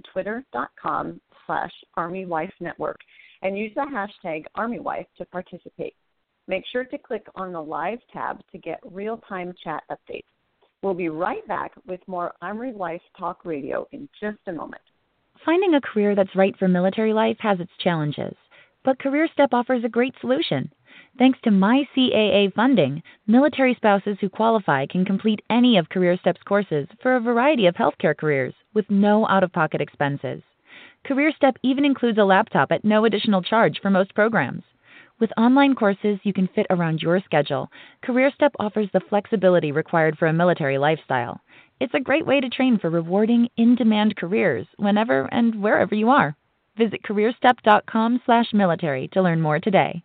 twitter.com/ArmyWifeNetwork and use the hashtag ArmyWife to participate. Make sure to click on the Live tab to get real-time chat updates. We'll be right back with more Army Wife Talk Radio in just a moment. Finding a career that's right for military life has its challenges, but CareerStep offers a great solution. Thanks to MyCAA funding, military spouses who qualify can complete any of CareerStep's courses for a variety of healthcare careers with no out-of-pocket expenses. CareerStep even includes a laptop at no additional charge for most programs. With online courses you can fit around your schedule, CareerStep offers the flexibility required for a military lifestyle. It's a great way to train for rewarding, in-demand careers whenever and wherever you are. Visit careerstep.com/military to learn more today.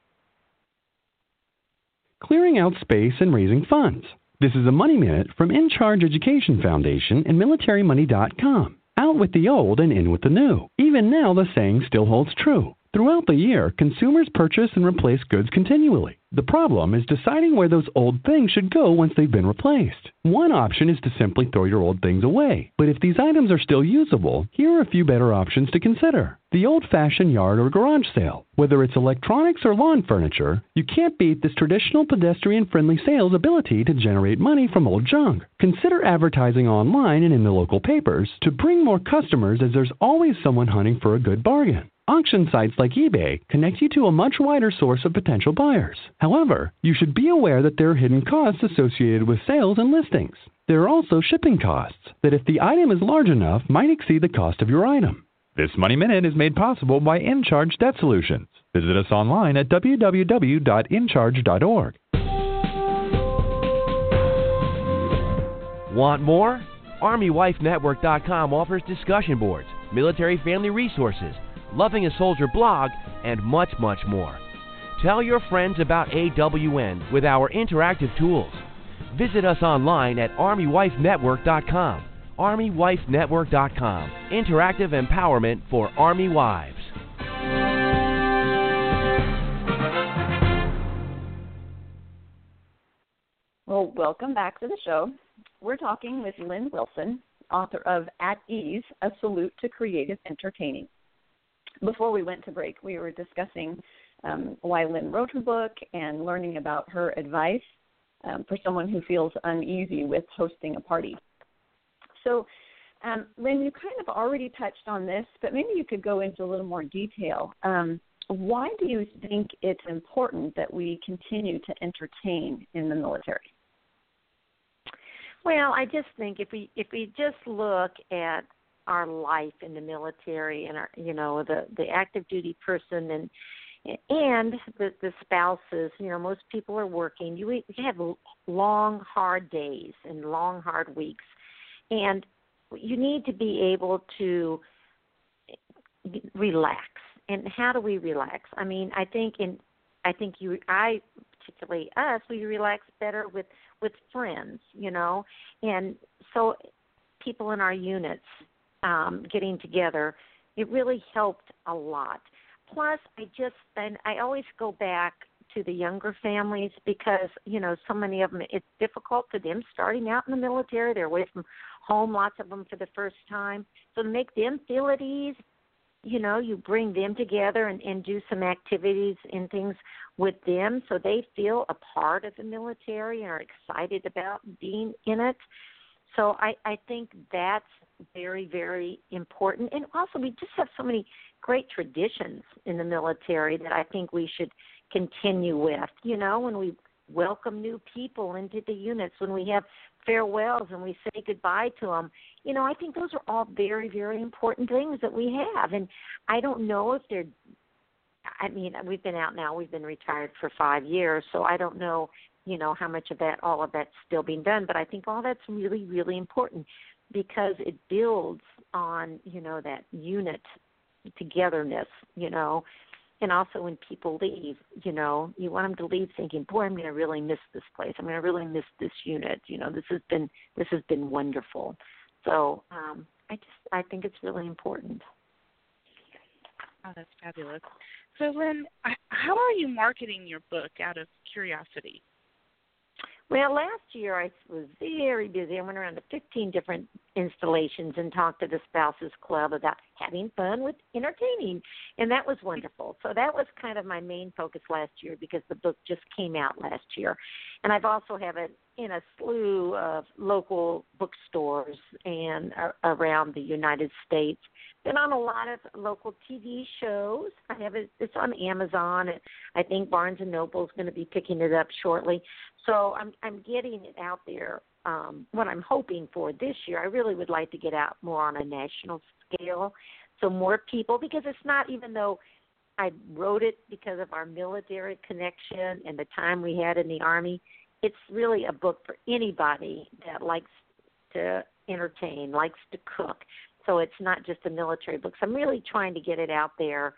Clearing out space and raising funds. This is a Money Minute from In Charge Education Foundation and MilitaryMoney.com. Out with the old and in with the new. Even now, the saying still holds true. Throughout the year, consumers purchase and replace goods continually. The problem is deciding where those old things should go once they've been replaced. One option is to simply throw your old things away. But if these items are still usable, here are a few better options to consider. The old-fashioned yard or garage sale. Whether it's electronics or lawn furniture, you can't beat this traditional pedestrian-friendly sales ability to generate money from old junk. Consider advertising online and in the local papers to bring more customers, as there's always someone hunting for a good bargain. Auction sites like eBay connect you to a much wider source of potential buyers. However, you should be aware that there are hidden costs associated with sales and listings. There are also shipping costs that, if the item is large enough, might exceed the cost of your item. This Money Minute is made possible by InCharge Debt Solutions. Visit us online at www.incharge.org. Want more? ArmyWifeNetwork.com offers discussion boards, military family resources, Loving a Soldier blog, and much, much more. Tell your friends about AWN with our interactive tools. Visit us online at ArmyWifeNetwork.com. ArmyWifeNetwork.com. Interactive empowerment for Army wives. Well, welcome back to the show. We're talking with Lynn Wilson, author of At Ease, A Salute to Creative Entertaining. Before we went to break, we were discussing why Lynn wrote her book and learning about her advice for someone who feels uneasy with hosting a party. So, Lynn, you kind of already touched on this, but maybe you could go into a little more detail. Why do you think it's important that we continue to entertain in the military? Well, I just think if we just look at our life in the military and our, the active duty person and the spouses, most people are working. We have long, hard days and long, hard weeks, and you need to be able to relax. And how do we relax? I mean, I think particularly us, we relax better with friends, and so people in our units getting together, it really helped a lot. Plus, I always go back to the younger families because, so many of them, it's difficult for them starting out in the military. They're away from home, lots of them for the first time. So to make them feel at ease, you bring them together and do some activities and things with them so they feel a part of the military and are excited about being in it. So I think that's very, very important. And also we just have so many great traditions in the military that I think we should continue with. When we welcome new people into the units, when we have farewells and we say goodbye to them. You know, I think those are all very, very important things that we have. And I don't know if they're, I mean, we've been out now, we've been retired for 5 years, so I don't know, you know, how much of that, all of that's still being done. But I think all that's really, really important because it builds on, you know, that unit togetherness, you know. And also when people leave, you know, you want them to leave thinking, boy, I'm going to really miss this place. I'm going to really miss this unit. You know, this has been wonderful. So I think it's really important. Oh, that's fabulous. So, Lynn, how are you marketing your book out of curiosity? Well, last year I was very busy. I went around to 15 different installations and talked to the Spouses Club about having fun with entertaining, and that was wonderful. So that was kind of my main focus last year because the book just came out last year. And I've also have it in a slew of local bookstores and around the United States. Been on a lot of local TV shows. I have it. It's on Amazon. And I think Barnes and Noble is going to be picking it up shortly. So I'm getting it out there. What I'm hoping for this year, I really would like to get out more on a national scale, so more people. Because it's not, even though I wrote it because of our military connection and the time we had in the Army, it's really a book for anybody that likes to entertain, likes to cook. So it's not just a military book. So I'm really trying to get it out there,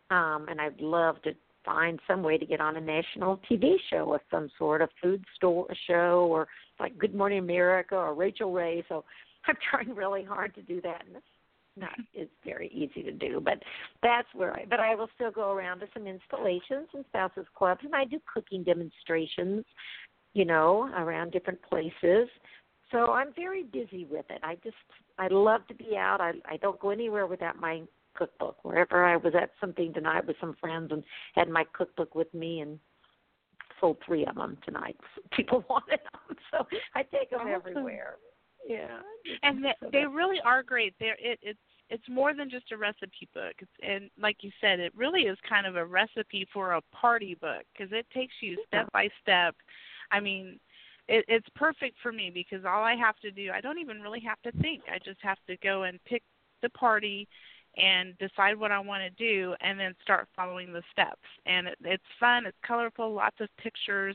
and I'd love to find some way to get on a national TV show of some sort, a food store show, or like Good Morning America or Rachel Ray. So I'm trying really hard to do that, and it's very easy to do. But that's where but I will still go around to some installations and spouses clubs, and I do cooking demonstrations, you know, around different places. So I'm very busy with it. I love to be out. I don't go anywhere without my cookbook. Wherever I was at something tonight with some friends and had my cookbook with me, and sold 3 of them tonight. People wanted them, so I take them everywhere. Yeah, and they really are great. It's more than just a recipe book. And like you said, it really is kind of a recipe for a party book because it takes you step by step. I mean, it's perfect for me because all I have to do, I don't even really have to think. I just have to go and pick the party and decide what I want to do and then start following the steps. And it's fun. It's colorful, lots of pictures.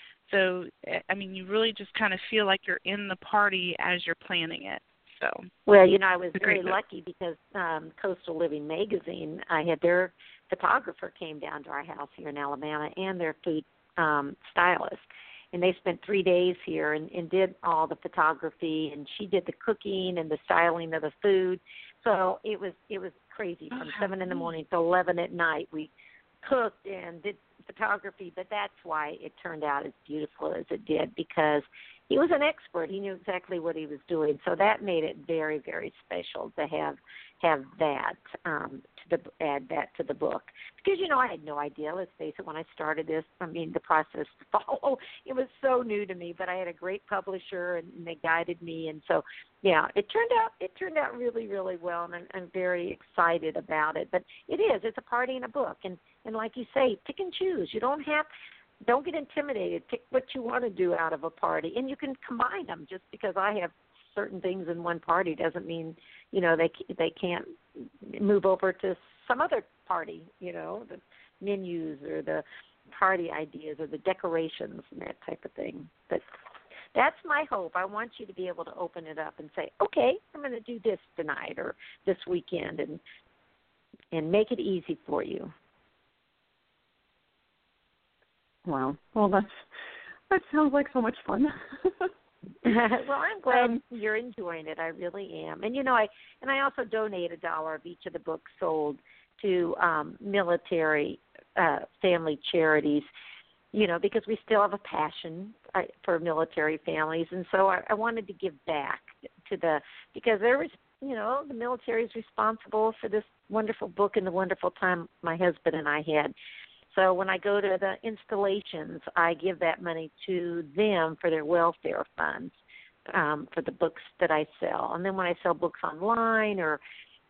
So, I mean, you really just kind of feel like you're in the party as you're planning it. So, well, you know, I was very lucky because Coastal Living Magazine, I had their photographer came down to our house here in Alabama and their food stylist. And they spent 3 days here and did all the photography, and she did the cooking and the styling of the food. So it was crazy from 7 in the morning to 11 at night. We cooked and did photography, but that's why it turned out as beautiful as it did because he was an expert. He knew exactly what he was doing. So that made it very, very special to have that add that to the book. Because, you know, I had no idea, let's face it, when I started this, I mean, the process to follow, it was so new to me, but I had a great publisher and they guided me. And so, yeah, it turned out really, really well, and I'm very excited about it. But it's a party in a book. And like you say, pick and choose. You don't get intimidated. Pick what you want to do out of a party. And you can combine them. Just because I have certain things in one party doesn't mean, you know, they can't move over to some other party, you know, the menus or the party ideas or the decorations and that type of thing. But that's my hope. I want you to be able to open it up and say, okay, I'm going to do this tonight or this weekend and make it easy for you. Wow. Well, that sounds like so much fun. Well, I'm glad you're enjoying it. I really am. And, you know, I also donate $1 of each of the books sold to military family charities, you know, because we still have a passion for military families. And so I wanted to give back because there was, you know, the military is responsible for this wonderful book and the wonderful time my husband and I had. So when I go to the installations, I give that money to them for their welfare funds for the books that I sell. And then when I sell books online or,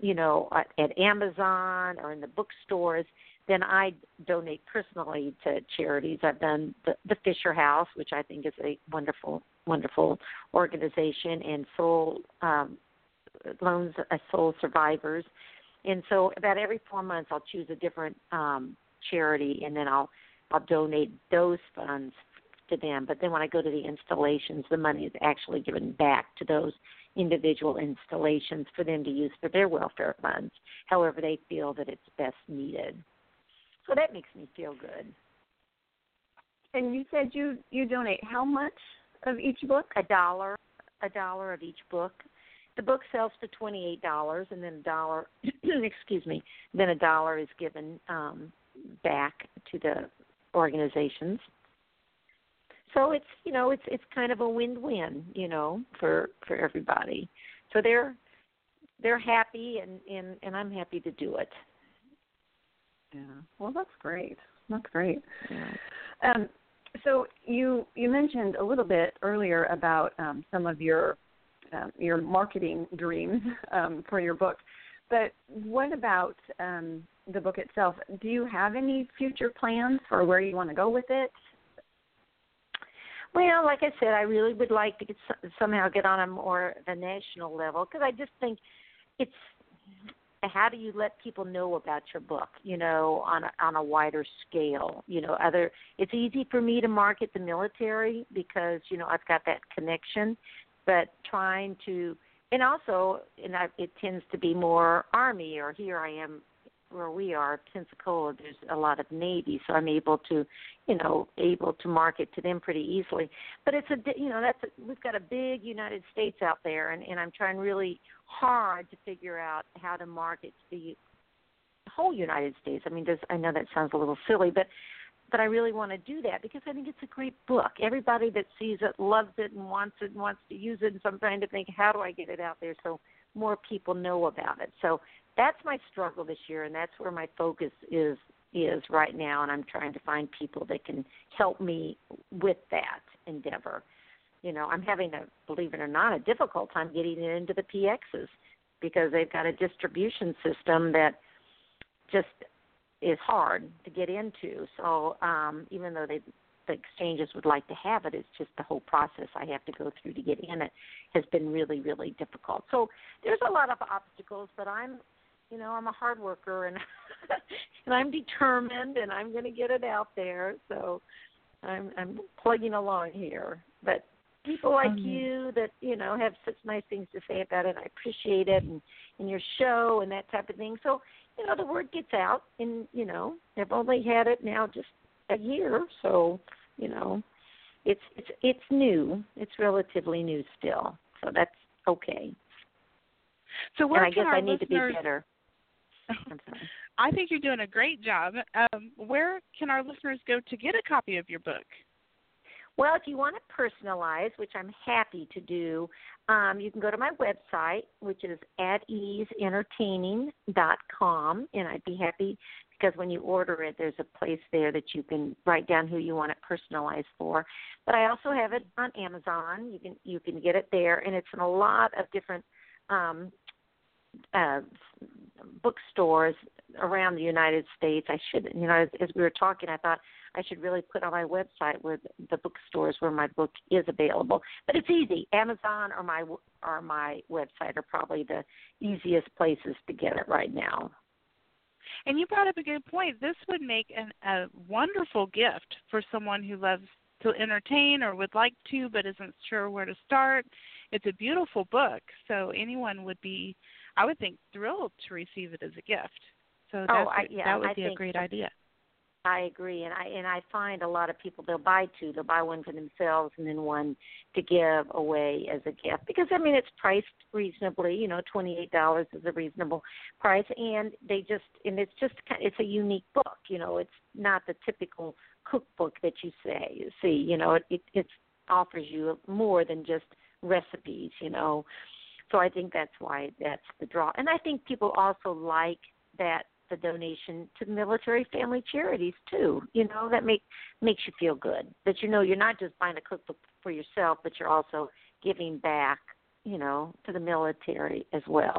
at Amazon or in the bookstores, then I donate personally to charities. I've done the Fisher House, which I think is a wonderful, wonderful organization, and Soul Loans Soul Survivors. And so about every 4 months I'll choose a different charity, and then I'll donate those funds to them. But then when I go to the installations, the money is actually given back to those individual installations for them to use for their welfare funds, however they feel that it's best needed. So that makes me feel good. And you said you donate how much of each book? $1 of each book. The book sells for $28, and then $1, then $1 is given back to the organizations. So it's kind of a win-win, for everybody. So they're happy, and I'm happy to do it. Yeah. Well, that's great. That's great. Yeah. So you mentioned a little bit earlier about some of your marketing dreams for your book, but what about the book itself? Do you have any future plans for where you want to go with it? Well, like I said, I really would like to somehow get on a more of a national level, because I just think it's how do you let people know about your book, on a wider scale? It's easy for me to market the military because, I've got that connection, but trying to, it tends to be more Army, or here I am where we are, Pensacola, there's a lot of Navy, so I'm able to market to them pretty easily. But we've got a big United States out there, and I'm trying really hard to figure out how to market to the whole United States. I mean, I know that sounds a little silly, but I really want to do that because I think it's a great book. Everybody that sees it loves it and wants to use it, and so I'm trying to think, how do I get it out there so more people know about it? So that's my struggle this year, and that's where my focus is right now, and I'm trying to find people that can help me with that endeavor. I'm having believe it or not, a difficult time getting it into the PXs because they've got a distribution system that just is hard to get into. So even though the exchanges would like to have it, it's just the whole process I have to go through to get in it has been really, really difficult. So there's a lot of obstacles, but I'm a hard worker, and and I'm determined, and I'm going to get it out there. So I'm plugging along here. But people like you that, have such nice things to say about it, I appreciate it, and your show and that type of thing. So, the word gets out, and, they've only had it now just a year. So, it's new. It's relatively new still. So that's okay. So where and I guess I need listeners... to be better. I'm sorry. I think you're doing a great job. Where can our listeners go to get a copy of your book? Well, if you want it personalized, which I'm happy to do, you can go to my website, which is ateaseentertaining.com, and I'd be happy because when you order it, there's a place there that you can write down who you want it personalized for. But I also have it on Amazon. You can get it there, and it's in a lot of different bookstores around the United States. I should, as we were talking, I thought I should really put on my website where the bookstores where my book is available. But it's easy. Amazon or my website are probably the easiest places to get it right now. And you brought up a good point. This would make a wonderful gift for someone who loves to entertain or would like to but isn't sure where to start. It's a beautiful book, so anyone would be, I would think, thrilled to receive it as a gift. So that would be a great idea. I agree, and I find a lot of people, they'll buy two. They'll buy one for themselves and then one to give away as a gift because, it's priced reasonably. $28 is a reasonable price, and it's a unique book. It's not the typical cookbook that you see. It offers you more than just recipes. So I think that's why that's the draw, and I think people also like that. The donation to military family charities too, that makes you feel good. That you're not just buying a cookbook for yourself, but you're also giving back, to the military as well.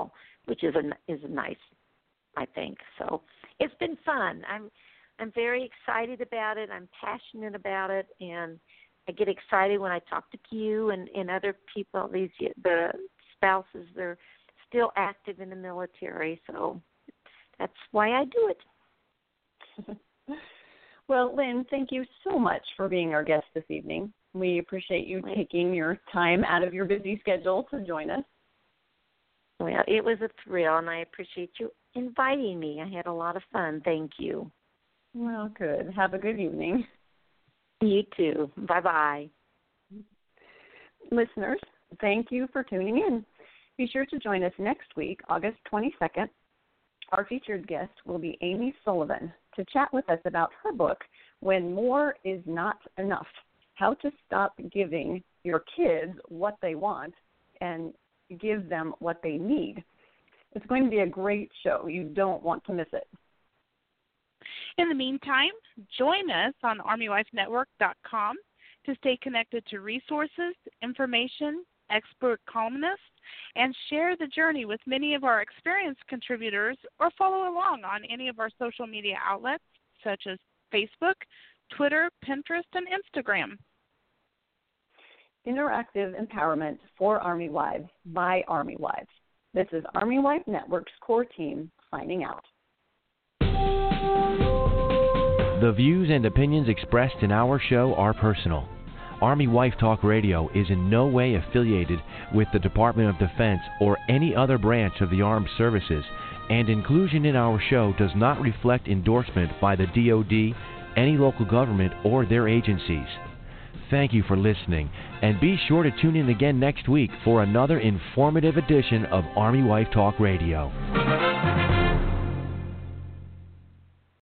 which is nice, I think. So it's been fun. I'm very excited about it. I'm passionate about it, and I get excited when I talk to Q and other people. The spouses, they're still active in the military, so that's why I do it. Well, Lynn, thank you so much for being our guest this evening. We appreciate you taking your time out of your busy schedule to join us. Well, it was a thrill, and I appreciate you inviting me. I had a lot of fun. Thank you. Well, good. Have a good evening. You too. Bye-bye. Listeners, thank you for tuning in. Be sure to join us next week, August 22nd. Our featured guest will be Amy Sullivan to chat with us about her book, When More Is Not Enough, How to Stop Giving Your Kids What They Want and Give Them What They Need. It's going to be a great show. You don't want to miss it. In the meantime, join us on ArmyWifeNetwork.com to stay connected to resources, information, expert columnists, and share the journey with many of our experienced contributors, or follow along on any of our social media outlets such as Facebook, Twitter, Pinterest, and Instagram. Interactive empowerment for Army Wives by Army Wives. This is Army Wife Network's core team signing out. The views and opinions expressed in our show are personal. Army Wife Talk Radio is in no way affiliated with the Department of Defense or any other branch of the armed services, and inclusion in our show does not reflect endorsement by the DoD, any local government, or their agencies. Thank you for listening, and be sure to tune in again next week for another informative edition of Army Wife Talk Radio.